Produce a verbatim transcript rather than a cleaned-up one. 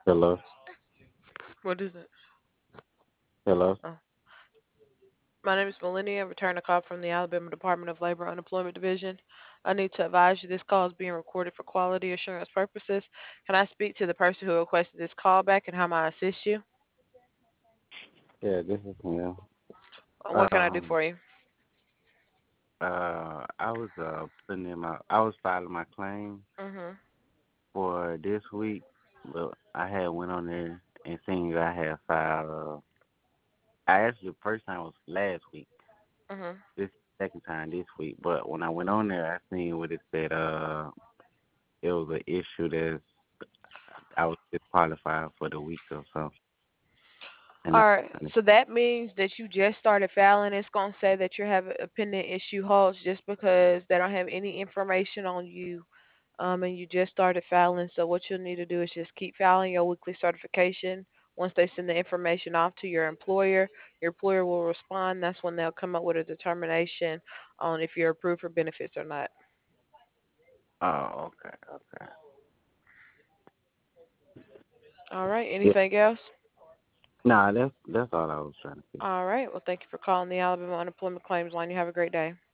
Hello, What is it? hello. Oh. My name is Melania. I returned a call from the Alabama Department of Labor Unemployment Division. I need to advise you this call is being recorded for quality assurance purposes. Can I speak to the person who requested this call back and how may I assist you? Yeah, this is Neil. And what can I do Um, for you? uh, I was uh putting in my, I was filing my claim Mhm. for this week, but I had went on there and seen that I had filed. Uh, I actually the first time was last week. Mhm. This second time this week, but when I went on there, I seen what it said. Uh, it was an issue that I was disqualified for the week or so, and I. All right. So that means that you just started filing. It's gonna say that you have a pending issue holds just because they don't have any information on you, um, and you just started filing. So what you'll need to do is just keep filing your weekly certification. Once they send the information off to your employer, your employer will respond. That's when they'll come up with a determination on if you're approved for benefits or not. Oh, okay, okay. All right. Yeah. Anything else? Nah, that's that's all I was trying to see. All right. Well, thank you for calling the Alabama Unemployment Claims Line. You have a great day.